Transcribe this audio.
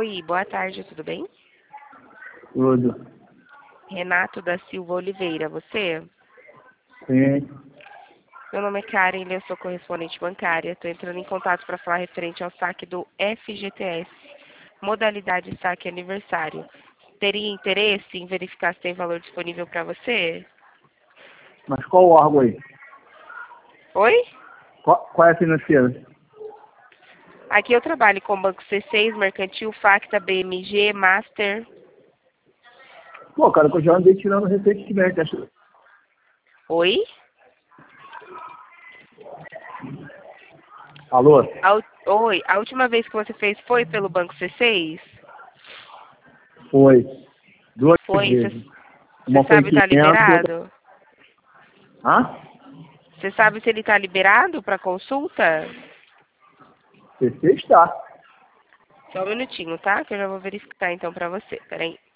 Oi, boa tarde, tudo bem? Tudo. Renato da Silva Oliveira, você? Sim. Meu nome é Karen, eu sou correspondente bancária. Estou entrando em contato para falar referente ao saque do FGTS, modalidade saque aniversário. Teria interesse em verificar se tem valor disponível para você? Mas qual o órgão aí? Oi? Qual é a financeira? Aqui eu trabalho com o Banco C6, Mercantil, Facta, BMG, Master. Pô, cara, que eu já andei tirando recentemente. Oi? Alô? Oi, a última vez que você fez foi pelo Banco C6? Foi. Duas Foi. vezes. Você Uma foi sabe se 500 está e outra... liberado? Hã? Você sabe se ele está liberado para consulta? PC está. Só um minutinho, tá? Que eu já vou verificar então para você. Peraí.